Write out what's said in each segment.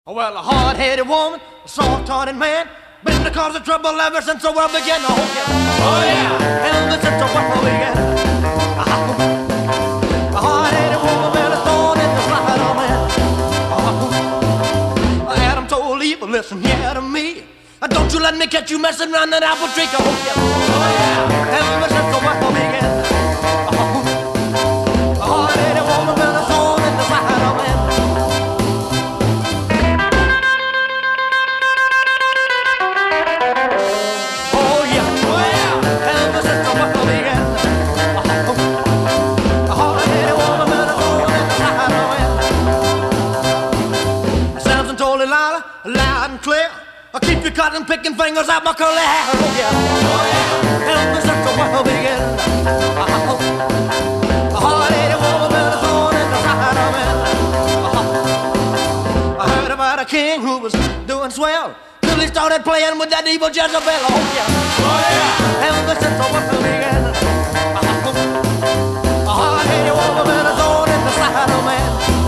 Well, a hard-headed woman, a soft-hearted man, been the cause of trouble ever since the world began. Oh yeah, ever since the world began. A hard-headed woman, well, a thorn in the side of man. Adam told Eve, listen here to me. Don't you let me catch you messing around that apple tree. Oh yeah, ever since the world began. A hard-headed woman, well, a thorn in the side of man. Loud and clear, I'll keep your cotton picking fingers out my curly hair. Oh yeah, ever since the world began. A hard-headed woman with a thorn in the side of man. I heard about a king who was doing swell till he started playing with that evil Jezebel. Oh yeah, ever since the world began. A hard-headed woman with a thorn in the side of man.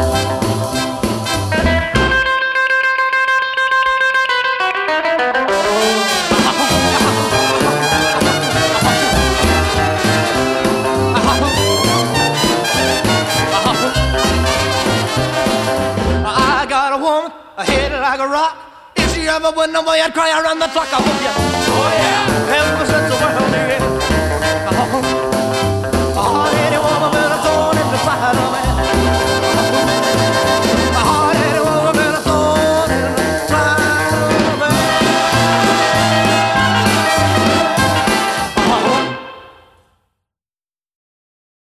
Like a rock. If she ever went away, I'd cry around the clock. I hope you. Oh yeah. Ever since the world